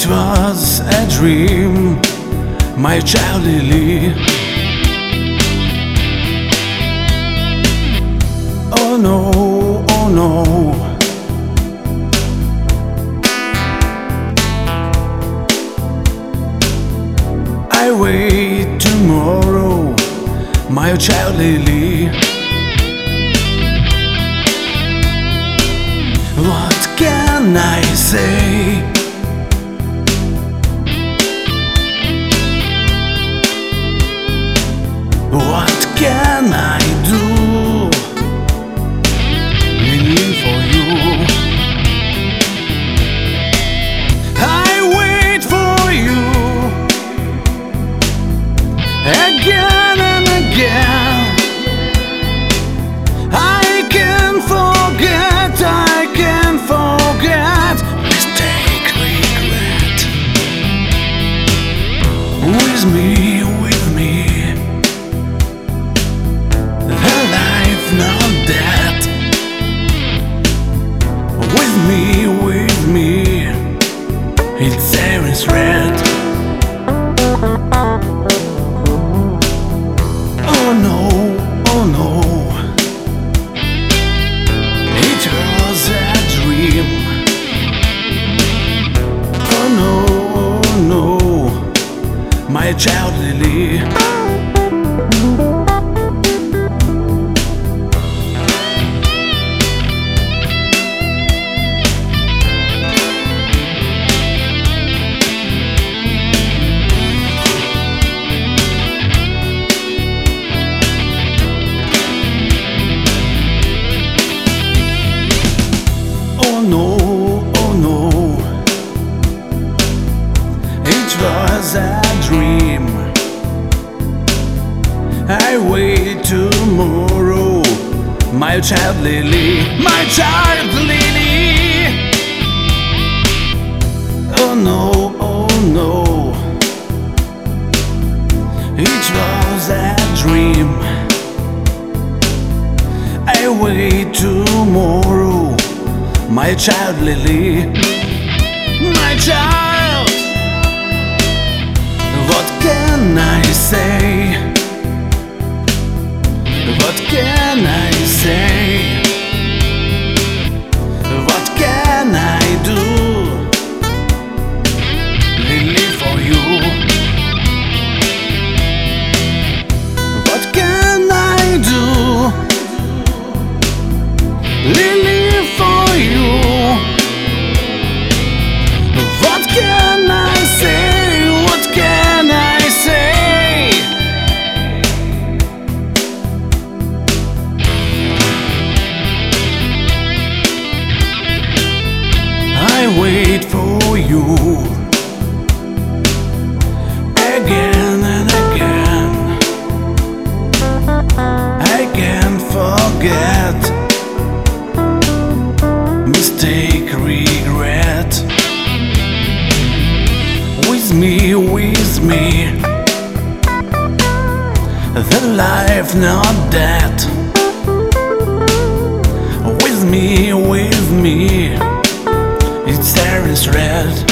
was a dream, my child Lily. Oh no, oh no. I wait tomorrow, my child Lily. What can I say? What can I do, Lily, for you? I wait for you again and again. I can't forget, I can't forget. Mistake, regret. With me, with me. The life not dead. With me. It's Aaron's red. Oh no, oh no. It was a dream. Oh no, oh no. My child Lily. Oh no, oh no. It was a dream. I wait tomorrow, my child Lily, my child Lily. Oh no, oh no. It was a dream. I wait tomorrow, my child Lily, my child. What can I say? What can I say? What can I do, Lily, for you? What can I do, Lily, for you? What can I say? What can I say? I wait for you again and again. I can't forget. Mistake, regret. With me. The life not dead. With me. It's Aaron's red.